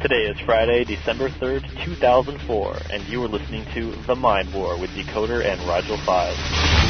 Today is Friday, December 3rd, 2004, and you are listening to The Mind War with Decoder and Rigel 5.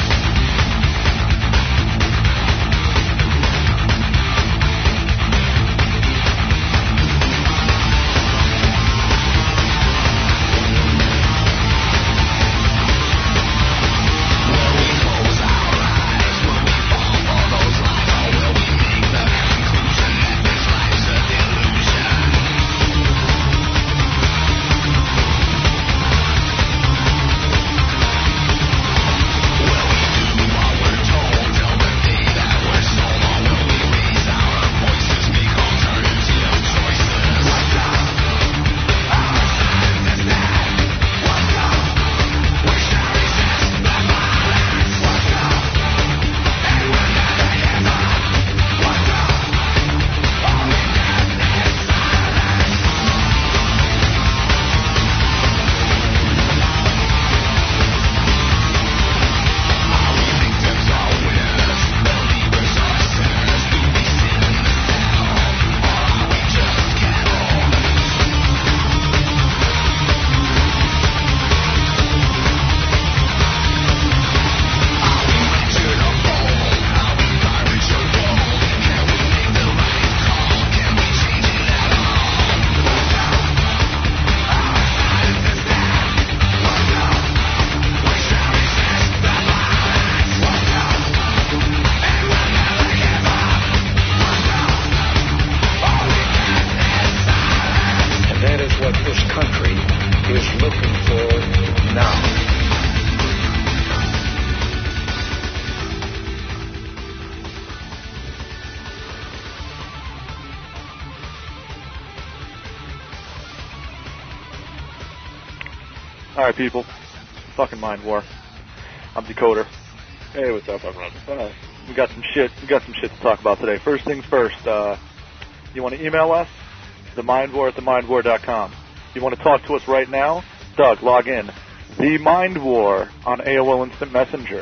Alright, people. Fucking Mind War. I'm Decoder. Hey, what's up? I'm Roger. We got some shit to talk about today. First things first, you want to email us? themindwar@themindwar.com. You want to talk to us right now? Doug, log in. The Mind War on AOL Instant Messenger.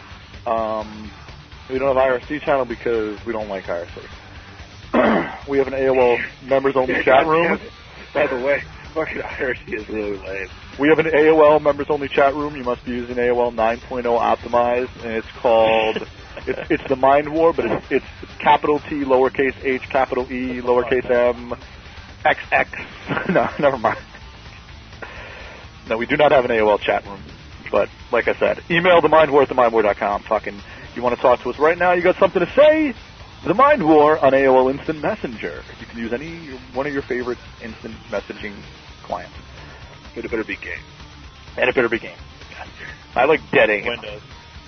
We don't have IRC channel because we don't like IRC. We have an AOL members-only chat room. By the way, fucking IRC is really lame. We have an AOL members-only chat room. You must be using AOL 9.0 optimized, and it's called, it's the Mind War, but it's capital T, lowercase h, capital E, lowercase m, XX. No, never mind. No, we do not have an AOL chat room. But, like I said, email themindwar@themindwar.com. Fucking, you want to talk to us right now? You got something to say? The Mind War on AOL Instant Messenger. You can use one of your favorite instant messaging clients. But it better be game. And it better be game. I like dead aim. Windows.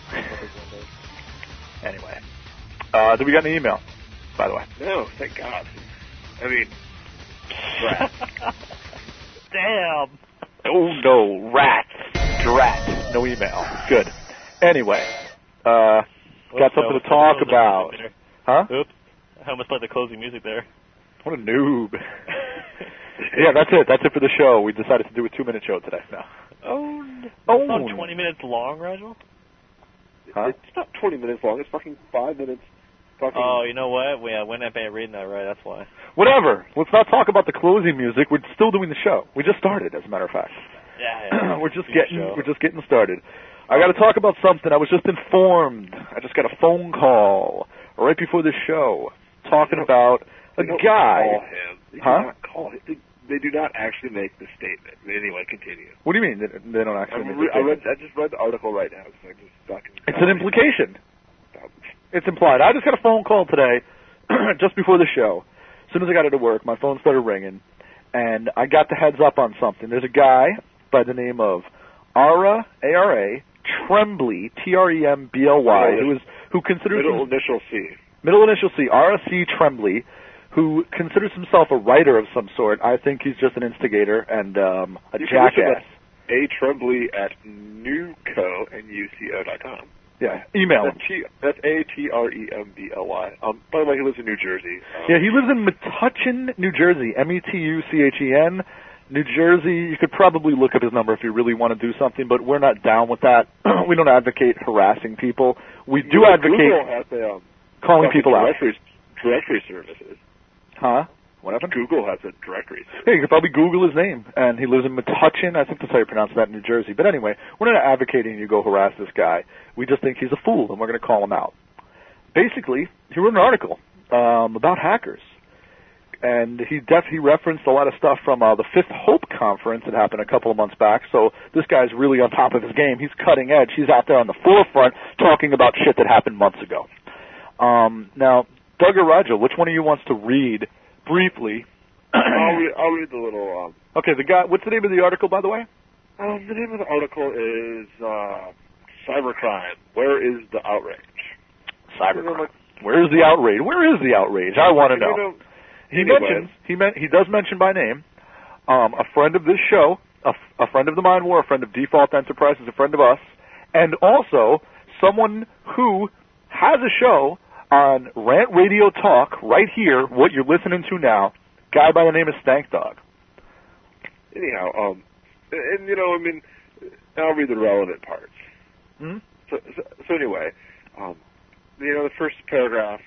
Anyway. Did we get an email, by the way? No, thank God. I mean, rats. Damn. Oh, no. Rats. Drat. No email. Good. Anyway. Got something to talk about. Huh? Oops. I almost played the closing music there. What a noob. Yeah, that's it. That's it for the show. We decided to do a 2-minute show today. No. It's not 20 minutes long, Rigel? Huh? It's not 20 minutes long. It's fucking 5 minutes. Fucking... Oh, you know what? We're not reading that right. That's why. Whatever. Let's not talk about the closing music. We're still doing the show. We just started, as a matter of fact. Yeah. We're just getting started. I got to talk about something. I was just informed. I just got a phone call right before the show talking about a guy. Call him. They do not call him. They do not actually make the statement. Anyway, continue. What do you mean they don't actually make the statement? I just read the article right now. It's an implication. It's implied. I just got a phone call today, just before the show. As soon as I got into work, my phone started ringing, and I got the heads up on something. There's a guy by the name of Ara, A-R-A, Trembly, T-R-E-M-B-L-Y, who considers... Middle initial C, R-C Trembly, who considers himself a writer of some sort. I think he's just an instigator and a jackass. A Trembly at nuco.com. Yeah, email him. That's A-T-R-E-M-B-L-Y. By the way, he lives in New Jersey. Yeah, he lives in Metuchen, New Jersey, M-E-T-U-C-H-E-N, New Jersey. You could probably look up his number if you really want to do something, but we're not down with that. We don't advocate harassing people. We do advocate calling people out. Directory services. Huh? What happened? Google has a directory. Yeah, you could probably Google his name. And he lives in Metuchen, I think that's how you pronounce that, in New Jersey. But anyway, we're not advocating you go harass this guy. We just think he's a fool, and we're going to call him out. Basically, he wrote an article about hackers. And he referenced a lot of stuff from the Fifth Hope conference that happened a couple of months back. So this guy's really on top of his game. He's cutting edge. He's out there on the forefront talking about shit that happened months ago. Now, Doug or Roger, which one of you wants to read briefly? I'll read the little... Okay, the guy. What's the name of the article, by the way? The name of the article is Cybercrime. Where is the outrage? Cybercrime. Where is the outrage? Where is the outrage? I want to know. He does mention by name a friend of this show, a friend of the Mind War, a friend of Default Enterprises, a friend of us, and also someone who has a show on Rant Radio Talk right here, what you're listening to now, guy by the name of Stank Dog. Anyhow, and I'll read the relevant parts. Mm-hmm. So anyway, the first paragraph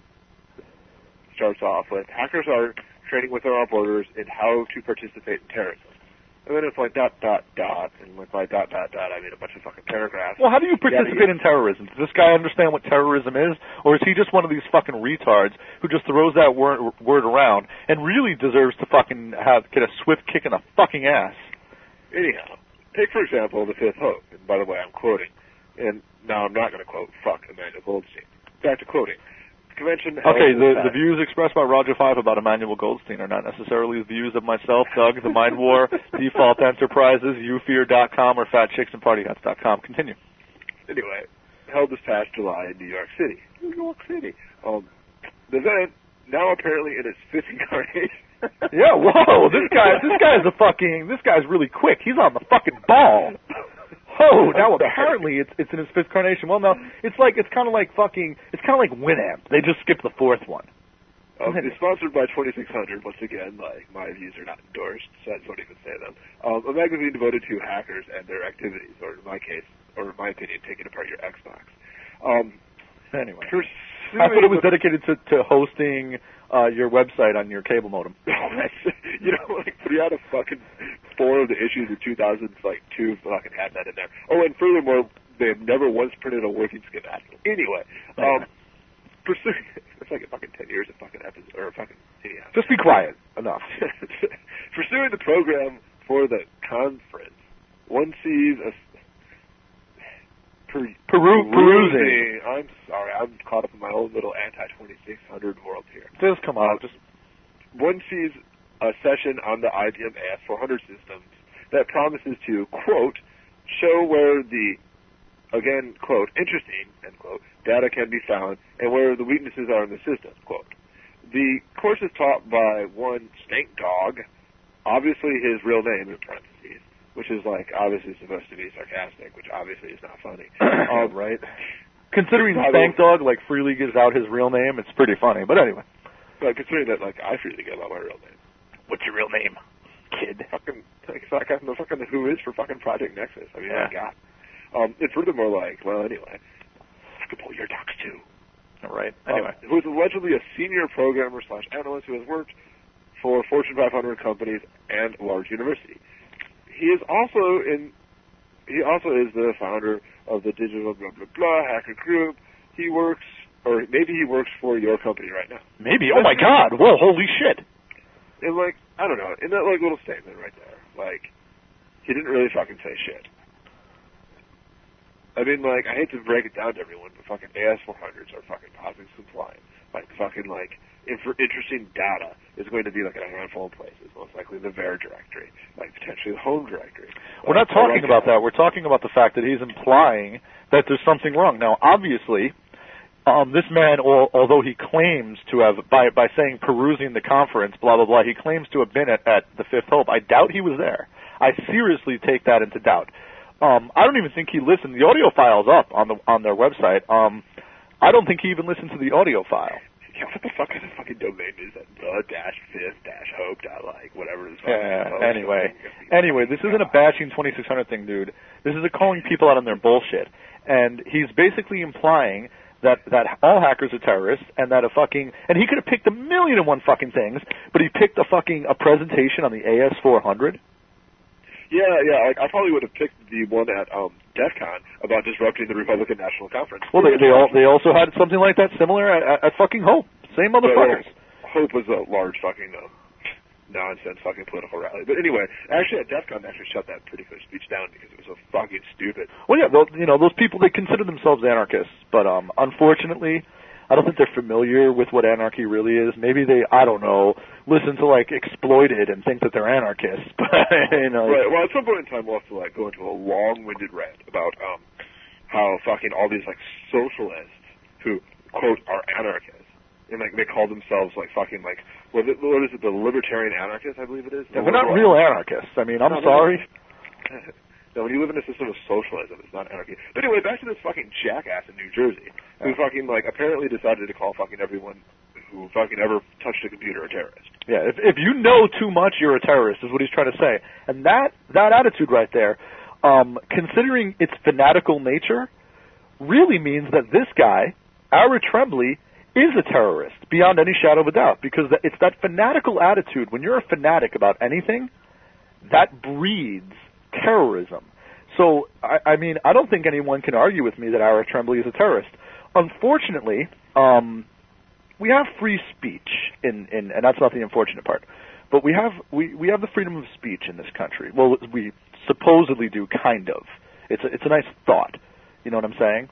starts off with, hackers are training within our borders in how to participate in terrorism. And then it's like ... and with my ... I mean a bunch of fucking paragraphs. Well, how do you participate in terrorism? Does this guy understand what terrorism is? Or is he just one of these fucking retards who just throws that word around and really deserves to fucking get a swift kick in the fucking ass? Anyhow, take for example the Fifth Hope, and by the way, I'm quoting, and now I'm not going to quote fuck Emmanuel Goldstein. Back to quoting. Convention. Okay, the views expressed by Roger 5 about Emmanuel Goldstein are not necessarily the views of myself, Doug, the Mind War, Default Enterprises, YouFear.com, or FatChicksAndPartyHats.com. Continue. Anyway, held this past July in New York City. New York City. The event, now apparently in its fifth incarnation. Yeah, whoa, this guy's really quick. He's on the fucking ball. Oh, now apparently it's in its fifth incarnation. Well, no, it's kind of like Winamp. They just skipped the fourth one. It's sponsored by 2600. Once again, my views are not endorsed, so I don't even say them. A magazine devoted to hackers and their activities, or in my case, or in my opinion, taking apart your Xbox. Anyway, I thought it was dedicated to hosting your website on your cable modem. 3 out of fucking 4 of the issues in 2002 fucking had that in there. Oh, and furthermore, they have never once printed a working schematic. Anyway, pursuing it's like a fucking 10 years of fucking episode or fucking anyhow. Just be quiet. Enough. Pursuing the program for the conference, one sees a perusing. I'm sorry, I'm caught up in my own little anti-2600 world here. Just come on. One sees a session on the IBM AS400 systems that promises to, quote, show where the, again, quote, interesting, end quote, data can be found and where the weaknesses are in the system, quote. The course is taught by one Stank Dog, obviously his real name in parentheses, which is obviously supposed to be sarcastic, which obviously is not funny. Right. Considering Stank Dog freely gives out his real name, it's pretty funny. But anyway. Considering that I freely give out my real name. What's your real name, kid? Fucking the fucking who is for fucking Project Nexus. I mean, yeah. My God. And furthermore, anyway, I could pull your docs too. All right. Anyway, who is allegedly a senior programmer / analyst who has worked for Fortune 500 companies and a large university. He also is the founder of the digital blah blah blah hacker group. He works, or maybe he works for your company right now. Maybe. Oh my God! Whoa! Holy shit! And I don't know, in that little statement right there, he didn't really fucking say shit. I mean, I hate to break it down to everyone, but fucking AS400s are fucking popping some flying. Interesting data is going to be in a handful of places, most likely the VAR directory, potentially the home directory. We're not talking about that. We're talking about the fact that he's implying that there's something wrong. Now, obviously, this man, although he claims to have, by saying perusing the conference, blah, blah, blah, he claims to have been at the Fifth Hope. I doubt he was there. I seriously take that into doubt. I don't even think he listened. The audio file's up on their website. I don't think he even listened to the audio file. Yeah, what the fuck kind of fucking domain is that? The-fifth-hope. Whatever it is. Anyway, this isn't a bashing 2600 thing, dude. This is a calling people out on their bullshit. And he's basically implying that all hackers are terrorists, and that and he could have picked 1,000,001 fucking things, but he picked a presentation on the AS400. Yeah. Like, I probably would have picked the one at DEF CON about disrupting the Republican National Conference. Well, they also had something like that similar at fucking Hope. Same motherfuckers. Hope was a large fucking nonsense fucking political rally. But anyway, actually at DEF CON they actually shut that particular speech down because it was so fucking stupid. Well, yeah, those people, they consider themselves anarchists, but unfortunately, I don't think they're familiar with what anarchy really is. Maybe they, I don't know, listen to like Exploited and think that they're anarchists. But Right. Well, at some point in time, we'll have to like go into a long-winded rant about how fucking all these like socialists who quote are anarchists and like they call themselves like fucking like what is it, the libertarian anarchists? I believe it is. Yeah, they're not real anarchists. I mean, I'm sorry. No, when you live in a system of socialism, it's not anarchy. But anyway, back to this fucking jackass in New Jersey who fucking like apparently decided to call fucking everyone who fucking ever touched a computer a terrorist. Yeah, if you know too much, you're a terrorist, is what he's trying to say. And that attitude right there, considering its fanatical nature, really means that this guy, Ira Tremblay, is a terrorist, beyond any shadow of a doubt, because it's that fanatical attitude. When you're a fanatic about anything, that breeds terrorism. So, I mean, I don't think anyone can argue with me that Ira Tremblay is a terrorist. Unfortunately, we have free speech, and that's not the unfortunate part, but we have the freedom of speech in this country. Well, we supposedly do, kind of. It's a nice thought, you know what I'm saying?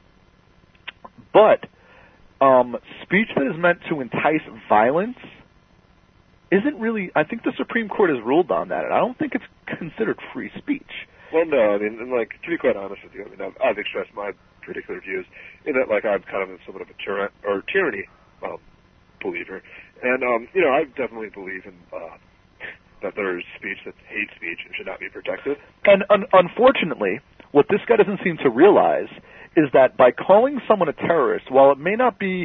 But speech that is meant to entice violence isn't really, I think the Supreme Court has ruled on that, and I don't think it's considered free speech. Well, no, I mean, and like, to be quite honest with you, I mean, I've expressed my particular views in that, like, I'm kind of somewhat of a tyranny believer, and, I definitely believe in that there's speech that's hate speech and should not be protected. And unfortunately, what this guy doesn't seem to realize is that by calling someone a terrorist, while it may not be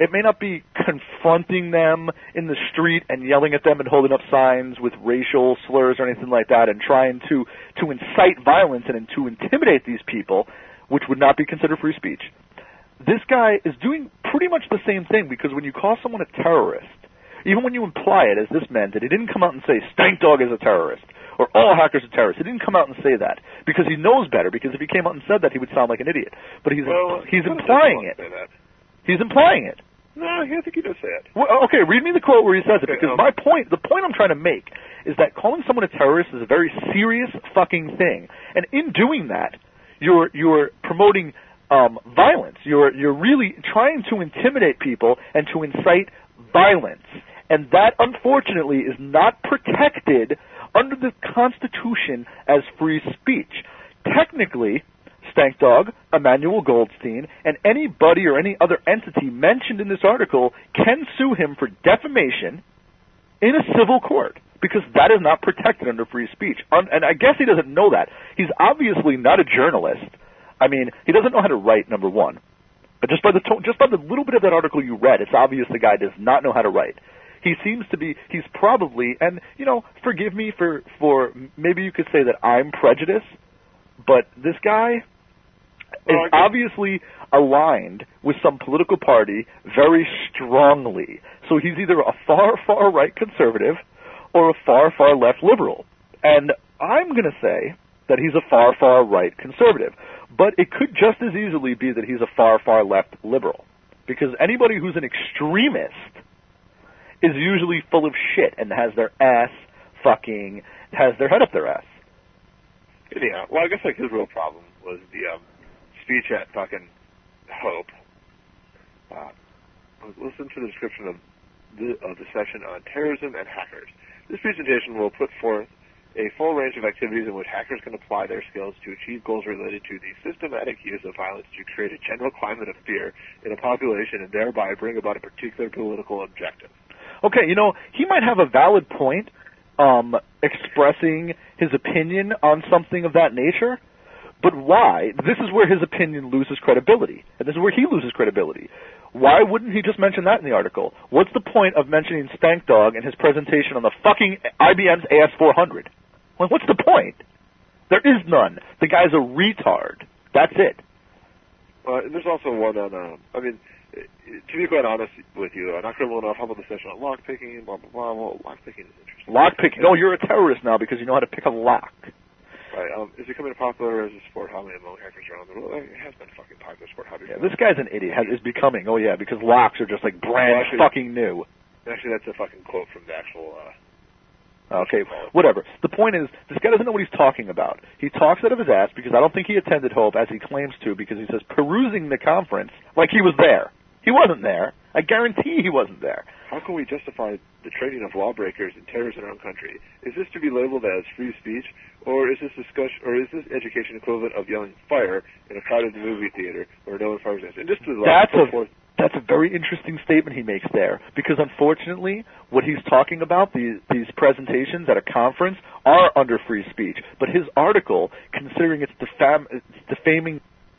confronting them in the street and yelling at them and holding up signs with racial slurs or anything like that and trying to incite violence and to intimidate these people, which would not be considered free speech, this guy is doing pretty much the same thing, because when you call someone a terrorist, even when you imply it, as this man did, he didn't come out and say Stank Dog is a terrorist or all hackers are terrorists. He didn't come out and say that because he knows better, because if he came out and said that, he would sound like an idiot. But he's implying it. He's implying it. No, I think he does say it. Well, okay, read me the quote where he says it, because the point I'm trying to make is that calling someone a terrorist is a very serious fucking thing. And in doing that, you're promoting violence. You're really trying to intimidate people and to incite violence. And that, unfortunately, is not protected under the Constitution as free speech. Technically, Stank Dog, Emmanuel Goldstein, and anybody or any other entity mentioned in this article can sue him for defamation in a civil court, because that is not protected under free speech. And I guess he doesn't know that. He's obviously not a journalist. I mean, he doesn't know how to write, number one. But just by the little bit of that article you read, it's obvious the guy does not know how to write. He seems to be, he's probably, and, forgive me for maybe you could say that I'm prejudiced, but this guy is obviously aligned with some political party very strongly. So he's either a far, far right conservative or a far, far left liberal. And I'm going to say that he's a far, far right conservative. But it could just as easily be that he's a far, far left liberal. Because anybody who's an extremist is usually full of shit and has their head up their ass. Yeah, well, I guess like his real problem was the speech at fucking Hope. Listen to the description of the session on terrorism and hackers. This presentation will put forth a full range of activities in which hackers can apply their skills to achieve goals related to the systematic use of violence to create a general climate of fear in a population and thereby bring about a particular political objective. Okay, he might have a valid point expressing his opinion on something of that nature, but why? This is where his opinion loses credibility, and this is where he loses credibility. Why wouldn't he just mention that in the article? What's the point of mentioning Stank Dog in his presentation on the fucking IBM's AS400? Well, what's the point? There is none. The guy's a retard. That's it. There's also one on, to be quite honest with you, not criminal enough. How about the session on lockpicking? Blah blah blah. Well, lockpicking is interesting. Lockpicking? No, you're a terrorist now because you know how to pick a lock. Right. Is it becoming a popular as a sport hobby among hackers around the world? It has been a fucking popular sport hobby. Yeah, this guy's an idiot. Is becoming. Oh yeah, because locks are just like brand fucking new. Actually, that's a fucking quote from the actual. Okay, whatever. The point is, this guy doesn't know what he's talking about. He talks out of his ass because I don't think he attended Hope as he claims to, because he says perusing the conference like he was there. He wasn't there. I guarantee he wasn't there. How can we justify the training of lawbreakers and terrorists in our own country? Is this to be labeled as free speech, or is this discussion, or is this education equivalent of yelling fire in a crowded movie theater where no one fires? And just to that's a very interesting statement he makes there, because unfortunately, what he's talking about, these presentations at a conference, are under free speech. But his article, considering it's defaming,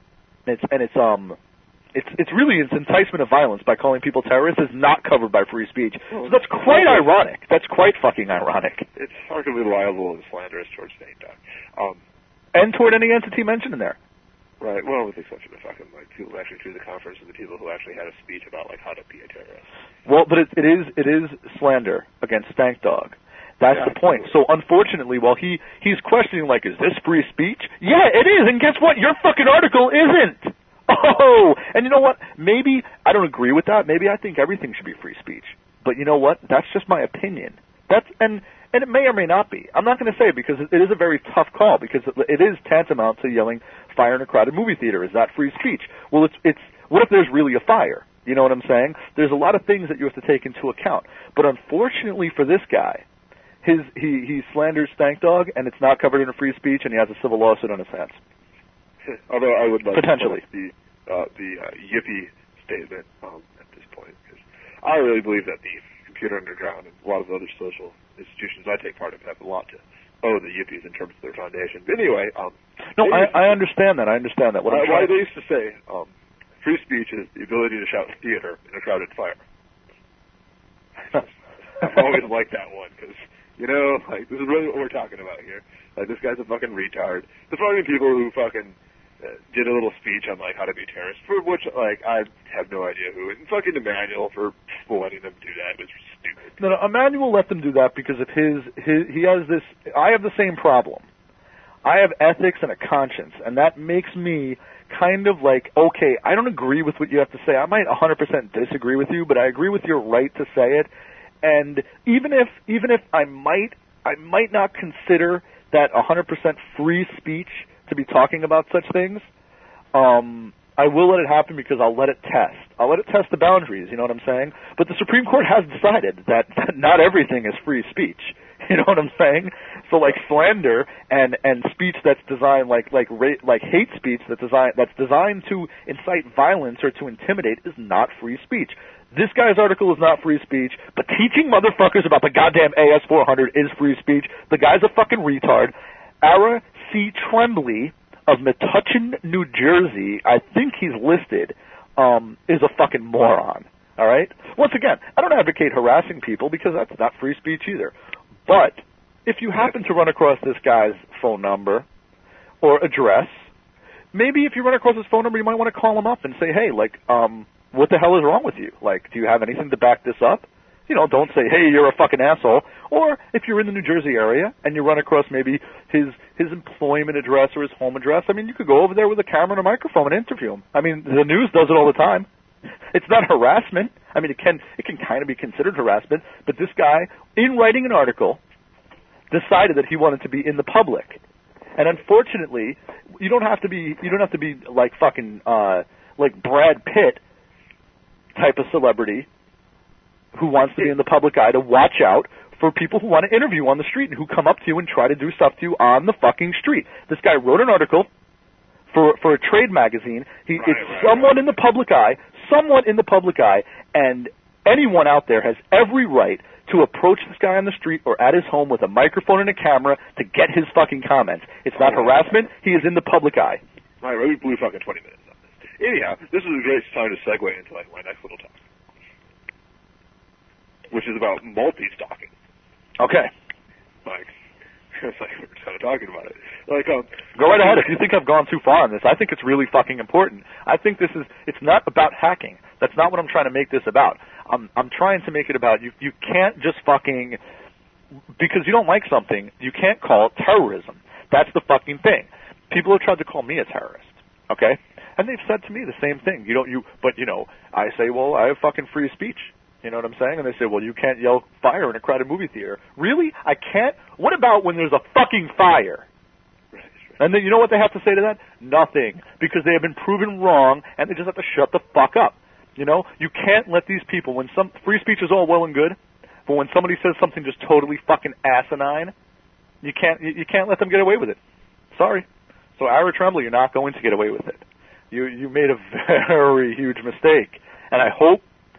it's really enticement of violence by calling people terrorists, is not covered by free speech. So that's quite ironic. That's quite fucking ironic. It's arguably liable and slanderous towards St. Doug. And toward any entity mentioned in there. Right, well, with the exception of fucking, like, people who actually threw the conference and the people who actually had a speech about, like, how to be a terrorist. Well, but it is slander against Stank Dog. That's the point. So, unfortunately, while he's questioning, like, is this free speech? Yeah, it is, and guess what? Your fucking article isn't! Oh! And you know what? Maybe I don't agree with that. Maybe I think everything should be free speech. But you know what? That's just my opinion. And it may or may not be. I'm not going to say it because it is a very tough call, because it is tantamount to yelling fire in a crowded movie theater. Is that free speech? Well, it's what if there's really a fire? You know what I'm saying? There's a lot of things that you have to take into account. But unfortunately for this guy, he slanders Stank Dog, and it's not covered in a free speech, and he has a civil lawsuit on his hands. Although I would like potentially the yippee statement at this point, because I really believe that the Computer Underground and a lot of other social institutions I take part in have a lot to owe the yippies in terms of their foundation. But anyway, no, I understand that. I understand that. What they used to say, free speech is the ability to shout theater in a crowded fire. I've always liked that one, because, you know, like, this is really what we're talking about here. Like, this guy's a fucking retard. There's probably people who fucking did a little speech on, like, how to be a terrorist, for which, like, I have no idea who. And fucking Emmanuel for letting them do that was stupid. No, Emmanuel let them do that because of he has this, I have the same problem. I have ethics and a conscience, and that makes me kind of like, okay, I don't agree with what you have to say. I might 100% disagree with you, but I agree with your right to say it. And even if I might not consider that 100% free speech to be talking about such things, I will let it happen because I'll let it test. I'll let it test the boundaries, you know what I'm saying? But the Supreme Court has decided that not everything is free speech. You know what I'm saying? So like slander and speech that's designed like hate speech that's designed to incite violence or to intimidate is not free speech. This guy's article is not free speech, but teaching motherfuckers about the goddamn AS400 is free speech. The guy's a fucking retard. Ara C. Tremblay of Metuchen, New Jersey, I think he's listed, is a fucking moron. All right? Once again, I don't advocate harassing people because that's not free speech either. But if you happen to run across this guy's phone number or address, maybe if you run across his phone number, you might want to call him up and say, hey, like, what the hell is wrong with you? Like, do you have anything to back this up? You know, don't say, hey, you're a fucking asshole. Or if you're in the New Jersey area and you run across maybe his employment address or his home address, I mean, you could go over there with a camera and a microphone and interview him. I mean, the news does it all the time. It's not harassment. I mean, it can kind of be considered harassment, but this guy, in writing an article, decided that he wanted to be in the public. And unfortunately, you don't have to be like fucking like Brad Pitt type of celebrity who wants to be in the public eye to watch out for people who want to interview on the street and who come up to you and try to do stuff to you on the fucking street. This guy wrote an article for a trade magazine. It's somewhat in the public eye, and anyone out there has every right to approach this guy on the street or at his home with a microphone and a camera to get his fucking comments. It's not harassment. He is in the public eye. All right, we blew fucking 20 minutes on this. Anyhow, this is a great time to segue into like my next little talk, which is about multi-stalking. Okay. Like, it's like we're kind of talking about it. Like, go right ahead. If you think I've gone too far on this, I think it's really fucking important. I think it's not about hacking. That's not what I'm trying to make this about. I'm trying to make it about you can't just fucking, because you don't like something, you can't call it terrorism. That's the fucking thing. People have tried to call me a terrorist, okay? And they've said to me the same thing. But I say, well, I have fucking free speech. You know what I'm saying? And they say, well, you can't yell fire in a crowded movie theater. Really? I can't? What about when there's a fucking fire? And then you know what they have to say to that? Nothing. Because they have been proven wrong, and they just have to shut the fuck up. You can't let these people, when some free speech is all well and good, but when somebody says something just totally fucking asinine, you can't let them get away with it. Sorry. So Ira Tremblay, you're not going to get away with it. You made a very huge mistake. And I hope,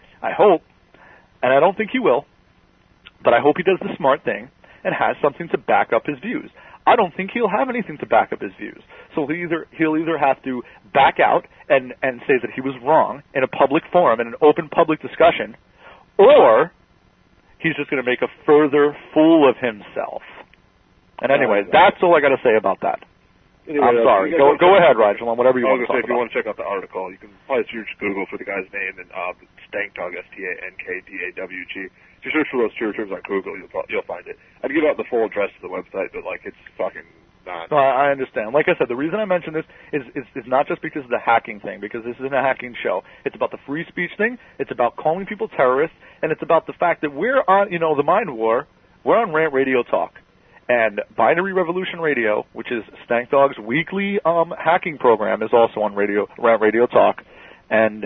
and I don't think he will, but I hope he does the smart thing and has something to back up his views. I don't think he'll have anything to back up his views. So he'll either have to back out and say that he was wrong in a public forum, in an open public discussion, or he's just going to make a further fool of himself. And anyway, that's all I got to say about that. Anyway, I'm sorry. Go ahead, Rigel, on whatever you want to talk about. If you want to check out the article, you can probably search Google for the guy's name and Stankdog, STANKDAWG. If you search for those two terms on Google, you'll find it. I'd give out the full address of the website, but it's fucking not. No, I understand. Like I said, the reason I mention this is not just because of the hacking thing, because this isn't a hacking show. It's about the free speech thing. It's about calling people terrorists, and it's about the fact that we're on, the Mind War. We're on Rant Radio Talk. And Binary Revolution Radio, which is Stank Dog's weekly hacking program, is also on Rant Radio Talk. And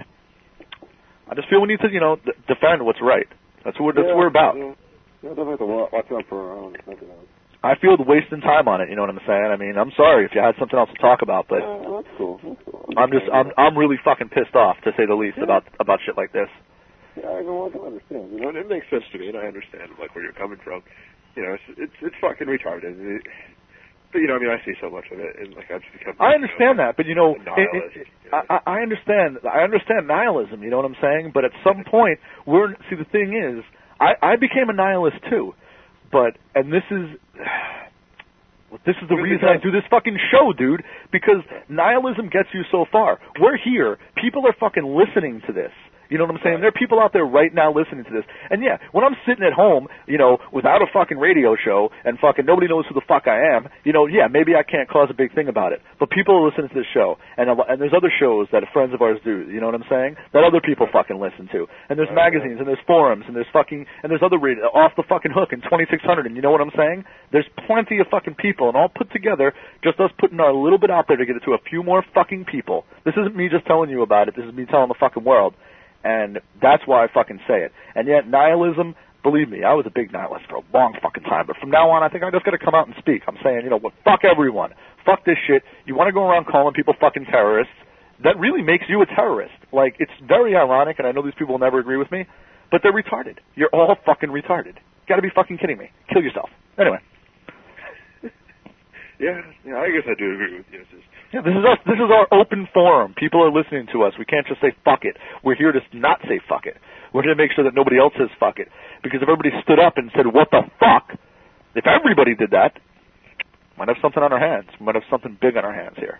I just feel we need to, defend what's right. That's what we're about. Yeah, definitely have to watch out for our own. I feel the wasting time on it. You know what I'm saying? I mean, I'm sorry if you had something else to talk about, but that's cool. I'm really fucking pissed off, to say the least, about shit like this. Yeah, I can understand. It makes sense to me, and I understand where you're coming from. It's fucking retarded. But I see so much of it, and I've just become. I understand that, but nihilist, I understand nihilism. You know what I'm saying? But at some point, the thing is, I became a nihilist too, and this is the reason I do this fucking show, dude. Because nihilism gets you so far. We're here. People are fucking listening to this. You know what I'm saying? There are people out there right now listening to this. And yeah, when I'm sitting at home, without a fucking radio show and fucking nobody knows who the fuck I am, yeah, maybe I can't cause a big thing about it. But people are listening to this show. And there's other shows that friends of ours do, you know what I'm saying? That other people fucking listen to. And there's magazines and there's forums and there's other radio, Off the Fucking Hook and 2600, and you know what I'm saying? There's plenty of fucking people, and all put together, just us putting our little bit out there to get it to a few more fucking people. This isn't me just telling you about it. This is me telling the fucking world. And that's why I fucking say it. And yet, nihilism, believe me, I was a big nihilist for a long fucking time. But from now on, I think I just got to come out and speak. I'm saying, fuck everyone. Fuck this shit. You want to go around calling people fucking terrorists? That really makes you a terrorist. It's very ironic, and I know these people will never agree with me, but they're retarded. You're all fucking retarded. You got to be fucking kidding me. Kill yourself. Anyway. Yeah, I guess I do agree with you. Yeah, this is us. This is our open forum. People are listening to us. We can't just say fuck it. We're here to not say fuck it. We're here to make sure that nobody else says fuck it. Because if everybody stood up and said, what the fuck, if everybody did that, we might have something on our hands. We might have something big on our hands here.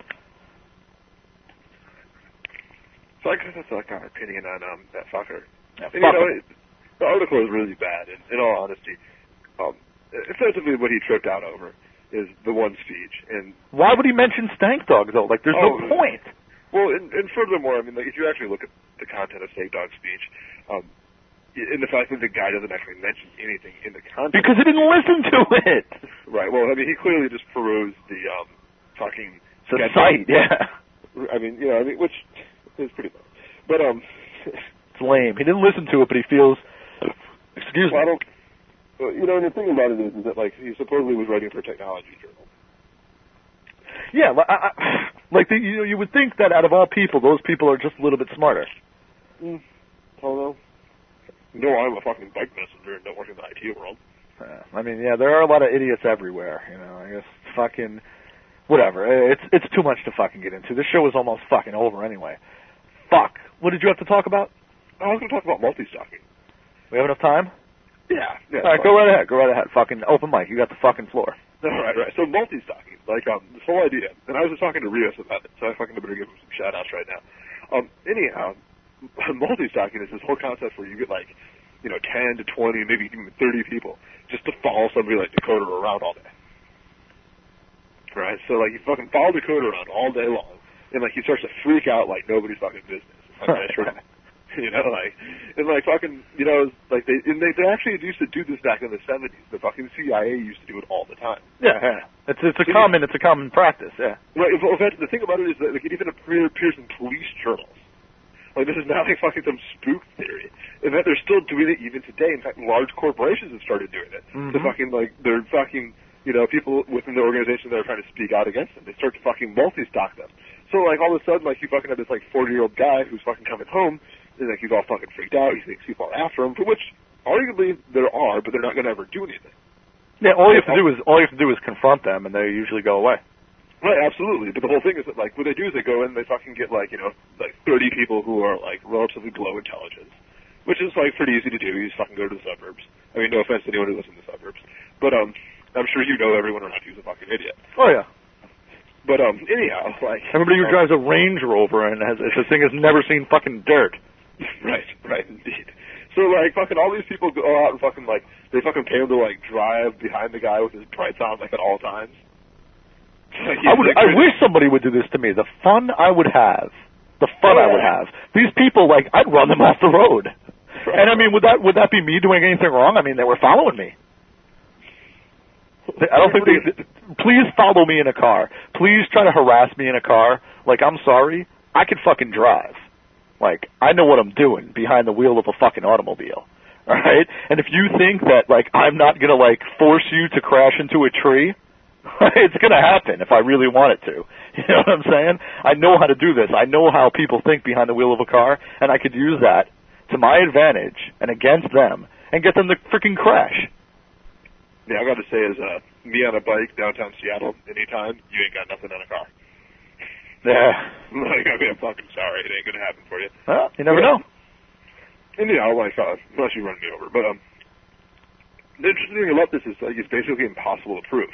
So I guess that's my opinion on that fucker. Yeah, and, the article is really bad, in all honesty. Effectively what he tripped out over is the one speech. And why would he mention Stank Dog, though? There's no point. Well, and furthermore, if you actually look at the content of Stank Dog's speech, and the fact that the guy doesn't actually mention anything in the content. Because he didn't listen to it. Right. Well, he clearly just perused the fucking site. Yeah. Which is pretty low. But it's lame. He didn't listen to it, but he feels. Excuse me. And the thing about it is that he supposedly was writing for a technology journal. Yeah, you would think that out of all people, those people are just a little bit smarter. I don't know. No, I'm a fucking bike messenger and don't work in the IT world. There are a lot of idiots everywhere. I guess fucking whatever. It's too much to fucking get into. This show is almost fucking over anyway. Fuck. What did you have to talk about? I was going to talk about multi-stocking. We have enough time? Yeah. All right, go right ahead. Fucking open mic. You got the fucking floor. Right. So multi-stocking, this whole idea, and I was just talking to Rios about it, so I fucking better give him some shout-outs right now. Anyhow, multi-stocking is this whole concept where you get like, 10 to 20, maybe even 30 people just to follow somebody like Dakota around all day. Right? So like you fucking follow Dakota around all day long, and like he starts to freak out like nobody's fucking business. Like they actually used to do this back in the 70s. The fucking CIA used to do it all the time. Yeah. It's a common practice. Yeah. Right. Well, the thing about it is that like, it even appears in police journals. Like this is not like fucking some spook theory. In fact, they're still doing it even today. In fact, large corporations have started doing it. Mm-hmm. They're fucking people within the organization that are trying to speak out against them. They start to fucking multi-stock them. So like all of a sudden, like you fucking have this like 40-year-old guy who's fucking coming home. And like he's all fucking freaked out. He thinks people are after him, for which arguably there are, but they're not going to ever do anything. Yeah, all you have to do is confront them, and they usually go away. Right, absolutely. But the whole thing is that like what they do is they go in, and they fucking get like 30 people who are like relatively low intelligence, which is like pretty easy to do. You just fucking go to the suburbs. I mean, no offense to anyone who lives in the suburbs, but I'm sure you know everyone around you is a fucking idiot. Oh yeah. But anyhow, like everybody who drives a Range Rover and this thing has never seen fucking dirt. Right, indeed. So, like, fucking all these people go out and fucking, like, they fucking pay him to, like, drive behind the guy with his brights on, like, at all times. I wish somebody would do this to me. The fun I would have. I would have. These people, like, I'd run them off the road. Right. And, I mean, would that be me doing anything wrong? I mean, they were following me. I don't think please follow me in a car. Please try to harass me in a car. Like, I'm sorry. I can fucking drive. Like, I know what I'm doing behind the wheel of a fucking automobile, all right? And if you think that, like, I'm not going to, like, force you to crash into a tree, it's going to happen if I really want it to. You know what I'm saying? I know how to do this. I know how people think behind the wheel of a car, and I could use that to my advantage and against them and get them to freaking crash. Yeah, I got to say, is me on a bike downtown Seattle anytime, you ain't got nothing on a car. Yeah. Like, I mean, I'm fucking sorry. It ain't going to happen for you. Well, you never know. And, like, unless you run me over. But, the interesting thing about this is, like, it's basically impossible to prove.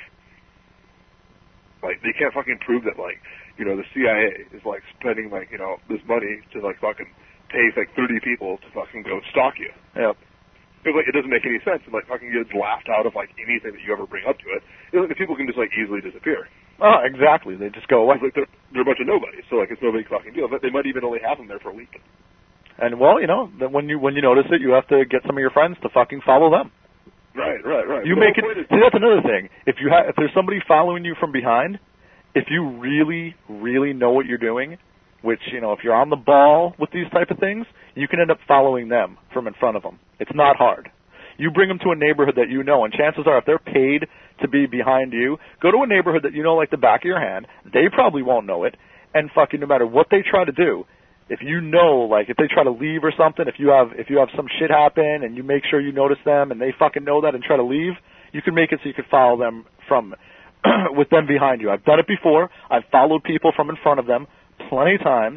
Like, they can't fucking prove that, like, the CIA is, like, spending, like, this money to, like, fucking pay, like, 30 people to fucking go stalk you. Yep. Because, like, it doesn't make any sense. And, like, fucking gets laughed out of, like, anything that you ever bring up to it. Like, the people can just, like, easily disappear. Oh, exactly. They just go away. Like, they're a bunch of nobodies, so, like, it's no big fucking deal. But they might even only have them there for a week. And, well, when you notice it, you have to get some of your friends to fucking follow them. Right. You make it. See, that's another thing. If there's somebody following you from behind, if you really, really know what you're doing, which, if you're on the ball with these type of things, you can end up following them from in front of them. It's not hard. You bring them to a neighborhood that you know, and chances are if they're paid to be behind you, go to a neighborhood that you know like the back of your hand. They probably won't know it, and fucking no matter what they try to do, if you know, like if they try to leave or something, if you have some shit happen and you make sure you notice them and they fucking know that and try to leave, you can make it so you can follow them from with them behind you. I've done it before. I've followed people from in front of them plenty of times.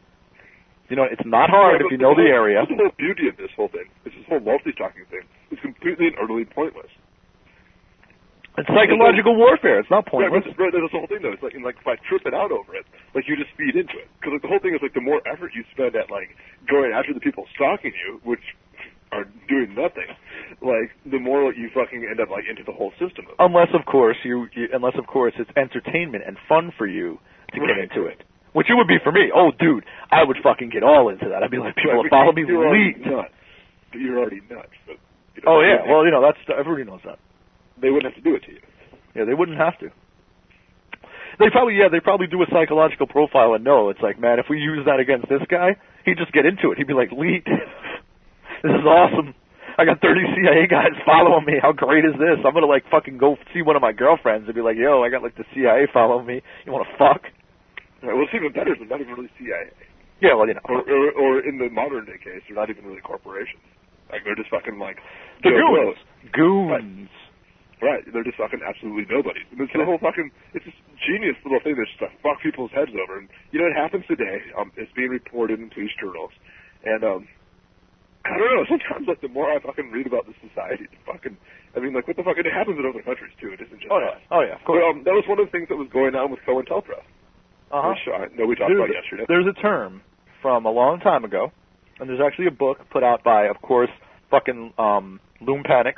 It's not hard if you know the area. The whole beauty of this whole thing, this whole multi-talking thing, is completely and utterly pointless. It's psychological warfare. It's not pointless. Right, that's the whole thing, though. It's like, if I trip it out over it, like, you just feed into it. Because the whole thing is, like, the more effort you spend at, like, going after the people stalking you, which are doing nothing, like, the more you fucking end up, like, into the whole system. Unless, of course, it's entertainment and fun for you to get into it. Which it would be for me. Oh, dude, I would fucking get all into that. I'd be like, people follow me, lead. You're already nuts. But, oh, yeah. Well, everybody knows that. They wouldn't have to do it to you. Yeah, they wouldn't have to. They probably do a psychological profile and know. It's like, man, if we use that against this guy, he'd just get into it. He'd be like, lead. This is awesome. I got 30 CIA guys following me. How great is this? I'm going to, like, fucking go see one of my girlfriends and be like, yo, I got, like, the CIA following me. You want to fuck? Well, it's even better. They're not even really CIA. Yeah, well, Or in the modern day case, they're not even really corporations. Like, they're just fucking, like... The goons. Right. They're just fucking absolutely nobodies. And it's the whole fucking... It's this genius little thing that's just to fuck people's heads over. And, it happens today. It's being reported in police journals. And, I don't know. Sometimes, like, the more I fucking read about this society, what the fuck... It happens in other countries, too. It isn't just us. Oh, yeah, of course. But, that was one of the things that was going on with COINTELPRO. Uh-huh. Which I know we talked about yesterday. There's a term from a long time ago and there's actually a book put out by, of course, fucking Loom Panics.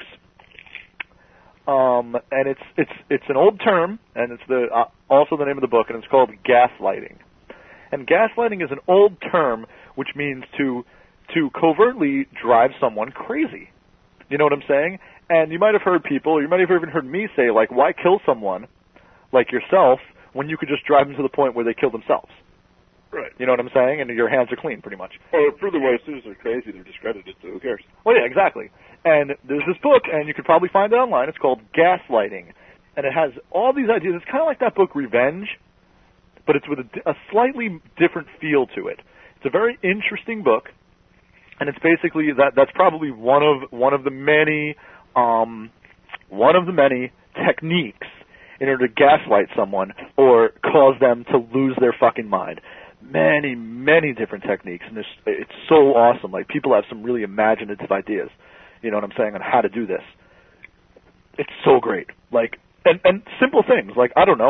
And it's an old term, and it's also the name of the book, and it's called gaslighting. And gaslighting is an old term which means to covertly drive someone crazy. You know what I'm saying? And you might have heard people, you might have even heard me say, like, why kill someone like yourself when you could just drive them to the point where they kill themselves? Right. You know what I'm saying? And your hands are clean, pretty much. Or furthermore, as soon as they're crazy, they're discredited, so who cares? Well, yeah, exactly. And there's this book, and you could probably find it online. It's called Gaslighting. And it has all these ideas. It's kind of like that book, Revenge, but it's with a slightly different feel to it. It's a very interesting book, and it's basically that's probably one of the many techniques in order to gaslight someone or cause them to lose their fucking mind. Many, many different techniques, and it's so awesome. Like, people have some really imaginative ideas, you know what I'm saying, on how to do this. It's so great. Like, and simple things, like, I don't know,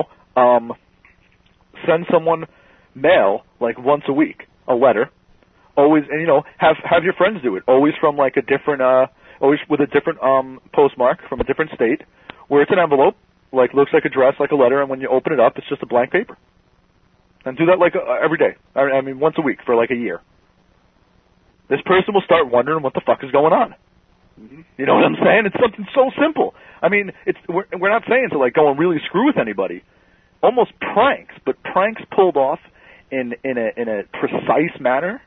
send someone mail, like, once a week, a letter, always, and, you know, have your friends do it, always from, like, always with a different postmark from a different state, where it's an envelope, like, looks like a dress, like a letter, and when you open it up, it's just a blank paper. And do that, like, every day. I mean, once a week for, like, a year. This person will start wondering what the fuck is going on. Mm-hmm. You know what I'm saying? It's something so simple. I mean, we're not saying to, like, go and really screw with anybody. Almost pranks, but pranks pulled off in a precise manner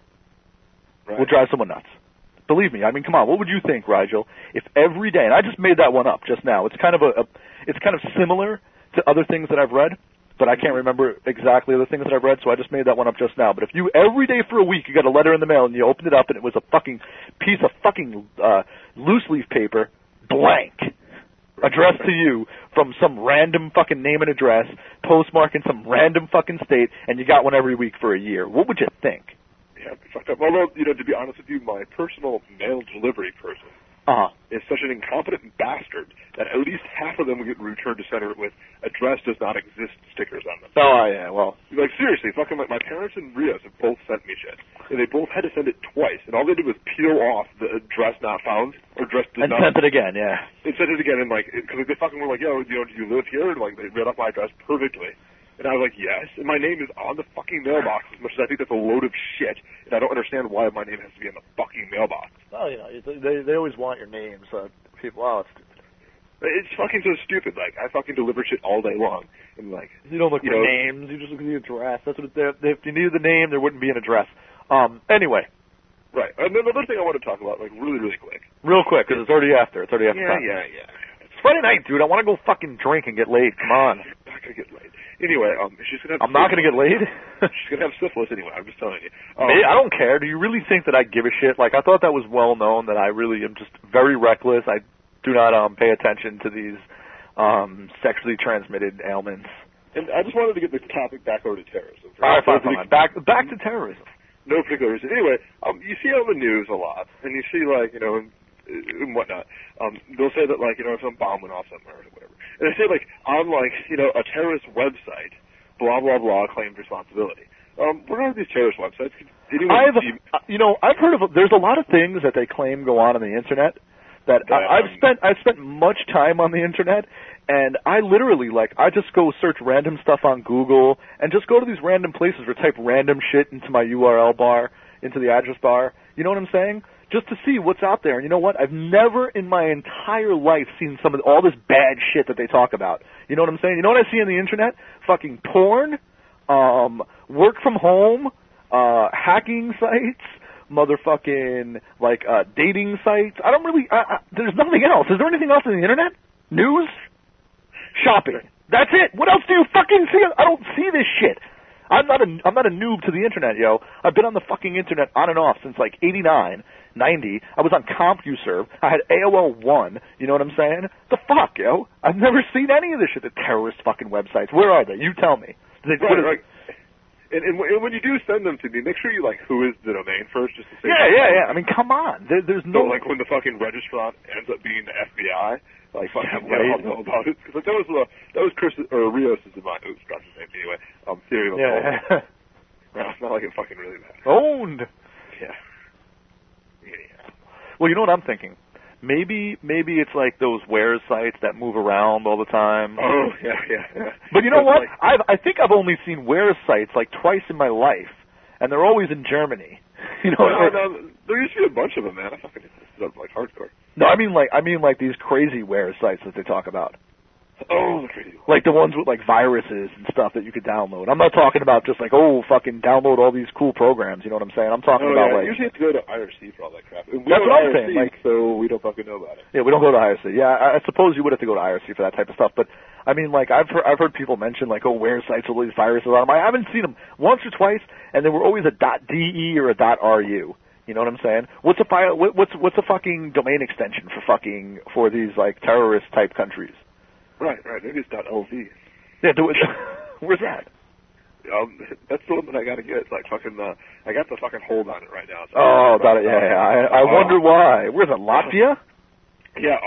will drive someone nuts. Believe me. I mean, come on. What would you think, Rigel, if every day, and I just made that one up just now. It's kind of it's kind of similar to other things that I've read, but I can't remember exactly the things that I've read, so I just made that one up just now. But if you, every day for a week, you got a letter in the mail, and you opened it up, and it was a fucking piece of fucking loose leaf paper, blank, addressed to you from some random fucking name and address, postmark in some random fucking state, and you got one every week for a year, what would you think? Yeah, fucked up. Although, you know, to be honest with you, my personal mail delivery person is such an incompetent bastard that at least half of them will get returned to sender with address does not exist stickers on them. Oh, yeah, well. Like, seriously, fucking, like, my parents and Rios have both sent me shit. And they both had to send it twice. And all they did was peel off the address not found, or address did not. And sent it again, yeah. They sent it again, and, like, because they fucking were like, yo, you know, do you live here? And, like, they read off my address perfectly. And I was like, yes. And my name is on the fucking mailbox, as much as I think that's a load of shit. And I don't understand why my name has to be in the fucking mailbox. Well, you know, they always want your name, so people, it's stupid. It's fucking so stupid. Like, I fucking deliver shit all day long. And, like, you don't look for names, you just look at the address. That's what if you needed the name, there wouldn't be an address. Anyway. Right. And then the other thing I want to talk about, like, really, really quick. Real quick, because it's already after. It's already after time. Yeah. It's Friday night, dude. I want to go fucking drink and get laid. Come on. I'm not going to get laid. Anyway, she's going to have I'm not going to get laid? She's going to have syphilis anyway, I'm just telling you. I don't care. Do you really think that I give a shit? Like, I thought that was well known, that I really am just very reckless. I do not pay attention to these sexually transmitted ailments. And I just wanted to get the topic back over to terrorism. All right, fine. Back to terrorism. No particular reason. Anyway, you see on the news a lot, and you see, like, you know, and whatnot. They'll say that, like, you know, some bomb went off somewhere or whatever. And they say, like, on, like, you know, a terrorist website, blah, blah, blah, claims responsibility. What are these terrorist websites? I've heard of, there's a lot of things that they claim go on the internet that I've spent much time on the internet, and I literally, like, I just go search random stuff on Google and just go to these random places or type random shit into my URL bar, into the address bar. You know what I'm saying? Just to see what's out there. And you know what? I've never in my entire life seen all this bad shit that they talk about. You know what I'm saying? You know what I see on the internet? Fucking porn, work from home, hacking sites, motherfucking, like, dating sites. I don't really, there's nothing else. Is there anything else on the internet? News? Shopping. That's it. What else do you fucking see? I don't see this shit. I'm not a noob to the internet, yo. I've been on the fucking internet on and off since, like, 89, 90. I was on CompuServe. I had AOL 1. You know what I'm saying? The fuck, yo? I've never seen any of this shit. The terrorist fucking websites. Where are they? You tell me. Right. And when you do send them to me, make sure you, like, who is the domain first, just to say. Yeah. I mean, come on. There's no. So, like, when the fucking registrant ends up being the FBI, like, fucking, I don't know about it. Because, like, that was Chris, or Rios' in my, oops, got his name anyway, theory of yeah. Well, it's not like it fucking really matters. Owned. Yeah. Well, you know what I'm thinking? Maybe it's like those Where sites that move around all the time. Oh, yeah. But you know what? I think I've only seen Where sites like twice in my life, and they're always in Germany. You know, no, there used to be a bunch of them, man. I fucking this up like hardcore. No, I mean like these crazy Where sites that they talk about. Oh, the crazy ones. Like the ones with like viruses and stuff that you could download. I'm not talking about just like, fucking download all these cool programs, you know what I'm saying? I'm talking about like... You usually have to go to IRC for all that crap. That's what I'm saying. Like, so we don't fucking know about it. Yeah, we don't go to IRC. Yeah, I suppose you would have to go to IRC for that type of stuff, but I mean, like, I've heard people mention, like, Where sites with all these viruses on them. I haven't seen them once or twice, and they were always a .de or a .ru. You know what I'm saying? What's a fucking domain extension for these, like, terrorist-type countries? Right. Maybe it's .lv. Yeah, where's that? That's the one that I gotta get. It's like fucking, I got the fucking hold on it right now. So I wonder why. Where's it, Latvia? Yeah,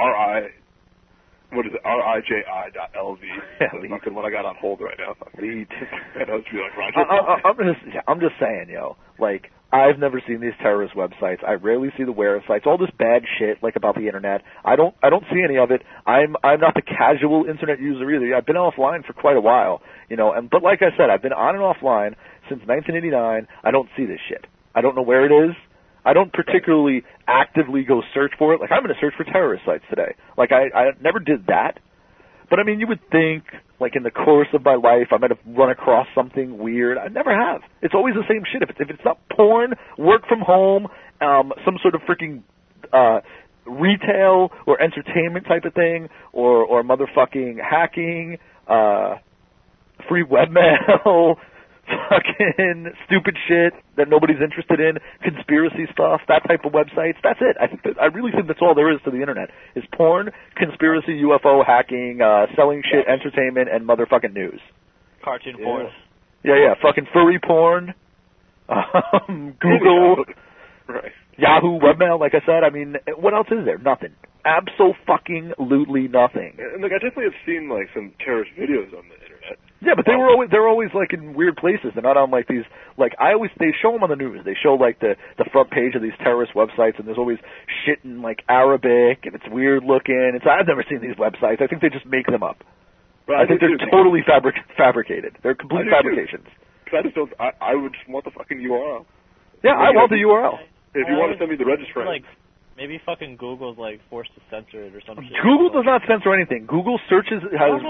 RIJI.lv. Yeah, that's fucking what I got on hold right now. Lead. I know it's like Roger. I'm just saying, like, I've never seen these terrorist websites. I rarely see the Where sites. All this bad shit, like, about the internet. I don't see any of it. I'm not the casual internet user either. I've been offline for quite a while, but like I said, I've been on and offline since 1989. I don't see this shit. I don't know where it is. I don't particularly actively go search for it. Like, I'm going to search for terrorist sites today. Like, I never did that. But, I mean, you would think, like, in the course of my life, I might have run across something weird. I never have. It's always the same shit. If it's not porn, work from home, some sort of freaking retail or entertainment type of thing, or motherfucking hacking, free webmail, fucking stupid shit that nobody's interested in, conspiracy stuff, that type of websites. That's it. I really think that's all there is to the internet, is porn, conspiracy, UFO, hacking, selling shit, entertainment, and motherfucking news. Cartoon porn. Yeah, fucking furry porn, Google, right. Yahoo, webmail, like I said. I mean, what else is there? Nothing. Absolutely nothing. And look, I definitely have seen, like, some terrorist videos on the internet. Yeah, but they're always like in weird places. They're not on like these, like, they show them on the news. They show like the front page of these terrorist websites, and there's always shit in like Arabic, and it's weird looking. I've never seen these websites. I think they just make them up. Right, I think they're totally fabricated. They're complete fabrications. Because I just don't. I would just want the fucking URL. Yeah, I want the URL. If you want to send me the registrar. Like, maybe fucking Google's like forced to censor it or something. Google does not censor anything. Google searches has.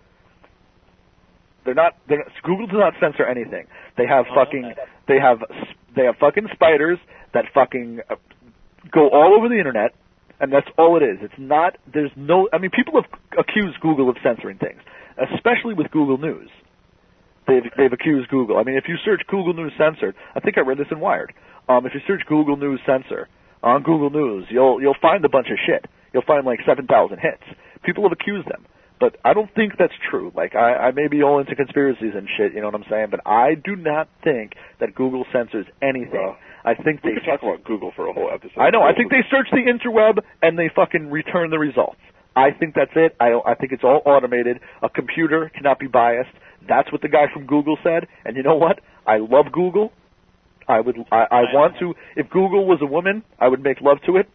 Google does not censor anything. They have they have fucking spiders that fucking go all over the internet, and that's all it is. It's not, people have accused Google of censoring things, especially with Google News. They've accused Google. I mean, if you search Google News censored, I think I read this in Wired. If you search Google News censor on Google News, you'll find a bunch of shit. You'll find like 7,000 hits. People have accused them. But I don't think that's true. Like, I may be all into conspiracies and shit, you know what I'm saying? But I do not think that Google censors anything. I think we could talk about Google for a whole episode. I know. I think they search the interweb and they fucking return the results. I think that's it. I think it's all automated. A computer cannot be biased. That's what the guy from Google said. And you know what? I love Google. I want to. If Google was a woman, I would make love to it.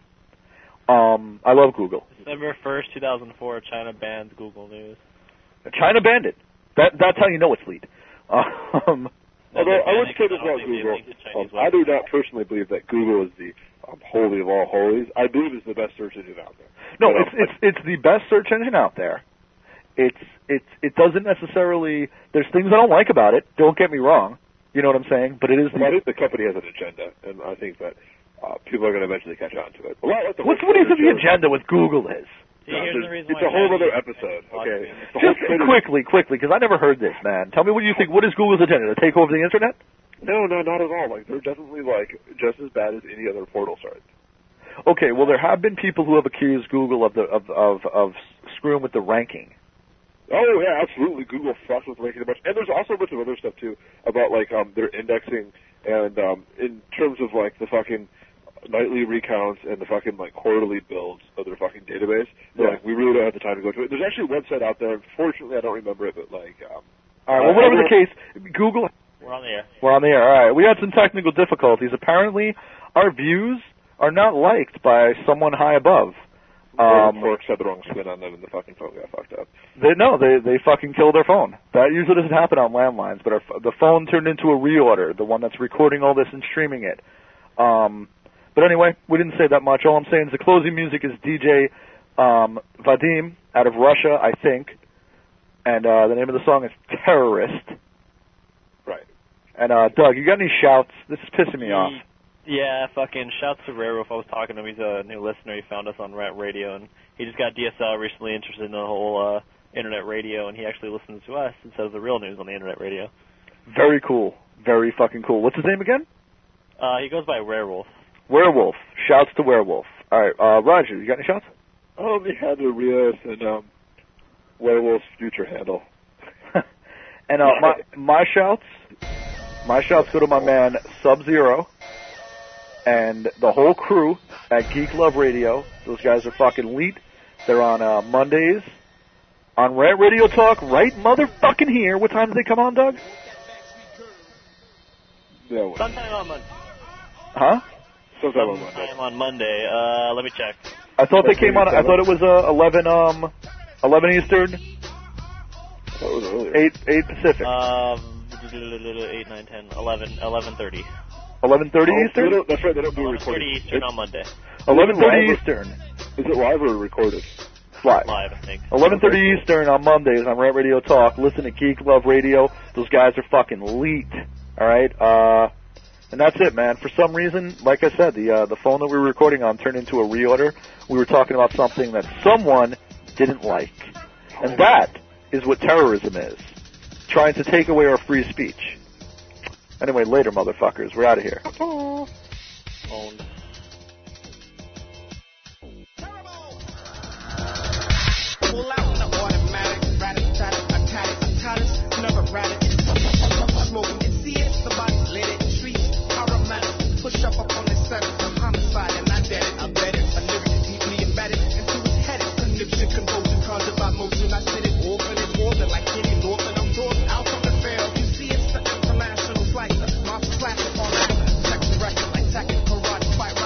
I love Google. December 1st, 2004, China banned Google News. China banned it. That's how you know it's lead. Although I would say this about Google, I do not personally believe that Google is the holy of all holies. I believe it's the best search engine out there. No, it's the best search engine out there. It doesn't necessarily. There's things I don't like about it. Don't get me wrong. You know what I'm saying? But it is. I think the company has an agenda, and I think that people are going to eventually catch on to it. What do you think the agenda with Google is? It's a whole other episode. Okay. Just quickly, because I never heard this, man. Tell me what you think. What is Google's agenda? To take over the internet? No, not at all. Like, they're definitely like just as bad as any other portal site. Okay, well, there have been people who have accused Google of screwing with the ranking. Oh yeah, absolutely. Google fucks with ranking a bunch, and there's also a bunch of other stuff too about like their indexing and in terms of like the fucking nightly recounts and the fucking like quarterly builds of their fucking database. Yeah. Like, we really don't have the time to go to it. There's actually a website out there. Unfortunately, I don't remember it, but like. All right. Well, whatever the case, Google. We're on the air. We're on the air. All right. We had some technical difficulties. Apparently, our views are not liked by someone high above. Forks had the wrong spin on them, and the fucking phone got fucked up. They fucking killed their phone. That usually doesn't happen on landlines, but the phone turned into a reorder, the one that's recording all this and streaming it. But anyway, we didn't say that much. All I'm saying is the closing music is DJ Vadim out of Russia, I think, and the name of the song is Terrorist. Right. And Doug, you got any shouts? This is pissing me off. Yeah, fucking shouts to Rare Wolf. I was talking to him. He's a new listener. He found us on Rat Radio, and he just got DSL recently interested in the whole internet radio, and he actually listens to us instead of the real news on the internet radio. Very cool. Very fucking cool. What's his name again? He goes by Werewolf. Werewolf. Shouts to Werewolf. All right, Roger, you got any shouts? He had the Rios and Werewolf's future handle. And my shouts go to my man Sub-Zero and the whole crew at Geek Love Radio. Those guys are fucking elite. They're on Mondays on Rat Radio Talk right motherfucking here. What time do they come on, Doug? Yeah, Sometime on Monday. Huh? Sometime on Monday. Let me check. I thought they came on. I thought it was 11 Eastern. That was earlier. 8 Pacific. 8, 9, 10, 11, 11:30. 11:30 Eastern? That's right, they don't do 11:30 Eastern on Monday. 11:30 Eastern. Is it live or recorded? Live. Live, I think. 11:30 Eastern on Mondays on Rat Radio Talk. Listen to Geek Love Radio. Those guys are fucking elite. All right? And that's it, man. For some reason, like I said, the phone that we were recording on turned into a reorder. We were talking about something that someone didn't like. And that is what terrorism is. Trying to take away our free speech. Anyway, later, motherfuckers. We're out of here. Owned. Pull out in the automatic, rat-a-tat-a-tat-a-tat-a, never rat-a. Smoking and see it, somebody lit it, streets, aromatic, push up on the set, homicide, and I did it, I bet it, a lyric deeply embedded into his head, conniption, convulsion, cause about motion, I said it, orphan and morbid, like Kenny Norton, I'm talking out from the fair, you see it's the international slicer, my slasher on the section record, like second karate, fire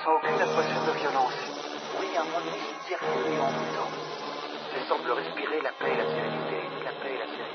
ressens aucune atmosphère de violence. Oui, un monde mystérieux et envoûtant. Je semble respirer la paix et la sérénité. La paix et la sérénité.